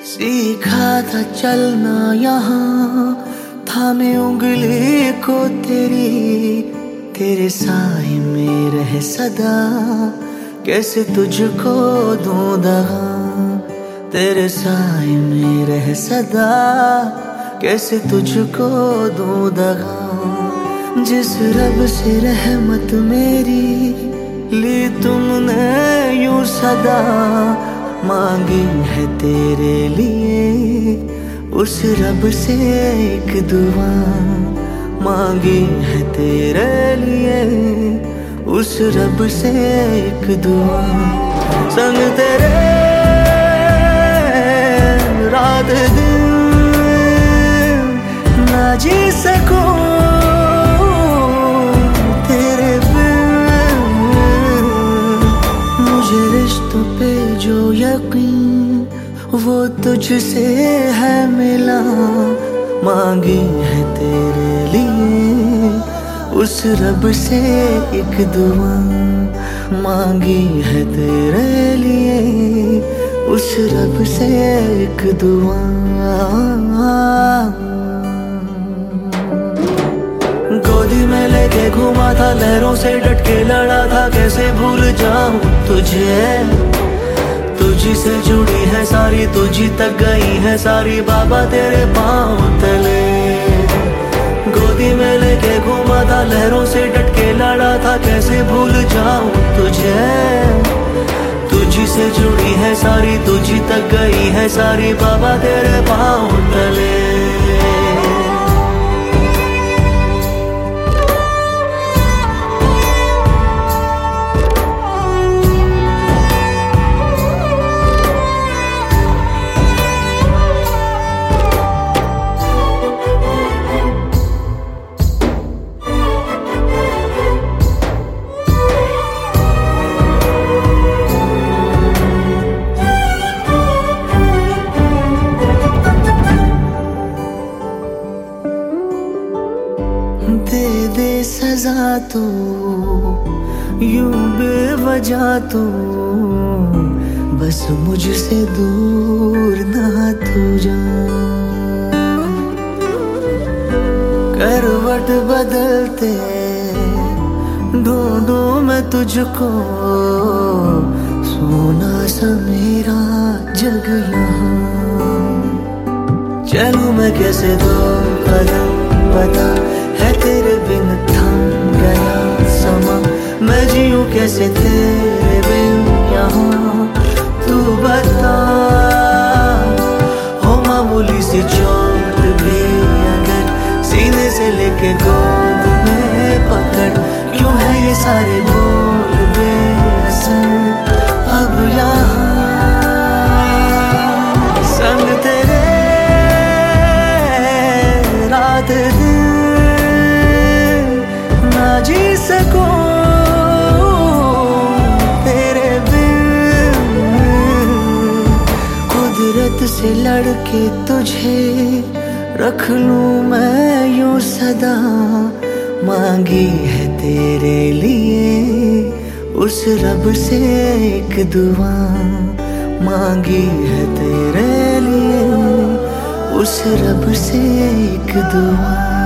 सीखा था चलना यहाँ, थामे उंगली को तेरे साए में रह सदा। कैसे तुझको दूं दगा, तेरे साए में रह सदा। कैसे तुझको दूं दगा। जिस रब से रहमत मेरी ली तुमने यूं सदा, मांगी है तेरे लिए उस रब से एक दुआ। मांगी है तेरे लिए उस रब से एक दुआ। संग तेरे रात दिन ना जी सकूं तेरे बिन। मुझे रिश्तों पे जो यकीन वो तुझसे है मिला। मांगी है तेरे लिए उस रब से एक दुआ। मांगी है तेरे लिए उस रब से एक दुआ। गोदी में लेके घूमा था, लहरों से डट के लड़ा था। कैसे भूल जाऊं तुझे, तुझी से जुड़ी है सारी, तुझी तक गई है सारी बाबा तेरे पाँव तले। गोदी में लेके घूमा था, लहरों से डट के लड़ा था। कैसे भूल जाऊं तुझे, तुझी से जुड़ी है सारी, तुझी तक गई है सारी बाबा तेरे पाँव तले। दे दे सजा तो यूं बेवजह तो, बस मुझसे दूर ना तू जा। करवट बदलते ढूंढूं मैं तुझको, सोना सा मेरा जग यहाँ। चलूं मैं कैसे दो कदम पता है तेरे बिन थम गया समा। मैं जीऊं कैसे तेरे बिन यहाँ, तू बता। हो मामूली सी चोट भी अगर सीने से लेके गोद में पकड़, क्यों है ये सारे बोल बेअसर अब यहाँ। संग तेरे रात दिन जी सकूं तेरे बिन। कुदरत से लड़के तुझे रख लूं मैं यूं सदा। मांगी है तेरे लिए उस रब से एक दुआ। मांगी है तेरे लिए उस रब से एक दुआ।